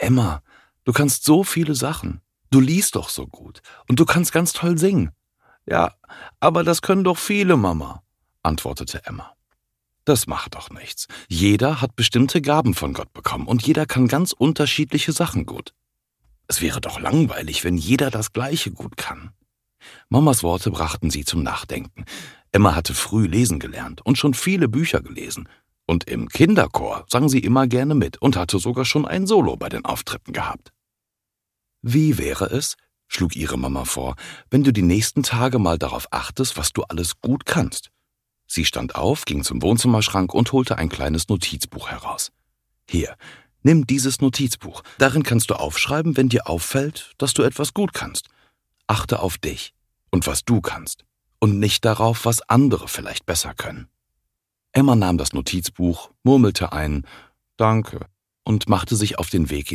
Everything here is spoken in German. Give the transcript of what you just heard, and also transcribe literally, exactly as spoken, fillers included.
Emma, du kannst so viele Sachen. Du liest doch so gut und du kannst ganz toll singen. Ja, aber das können doch viele, Mama, antwortete Emma. Das macht doch nichts. Jeder hat bestimmte Gaben von Gott bekommen und jeder kann ganz unterschiedliche Sachen gut. Es wäre doch langweilig, wenn jeder das Gleiche gut kann. Mamas Worte brachten sie zum Nachdenken. Emma hatte früh lesen gelernt und schon viele Bücher gelesen. Und im Kinderchor sang sie immer gerne mit und hatte sogar schon ein Solo bei den Auftritten gehabt. Wie wäre es, schlug ihre Mama vor, wenn du die nächsten Tage mal darauf achtest, was du alles gut kannst? Sie stand auf, ging zum Wohnzimmerschrank und holte ein kleines Notizbuch heraus. Hier, nimm dieses Notizbuch. Darin kannst du aufschreiben, wenn dir auffällt, dass du etwas gut kannst. Achte auf dich und was du kannst und nicht darauf, was andere vielleicht besser können. Emma nahm das Notizbuch, murmelte ein »Danke« und machte sich auf den Weg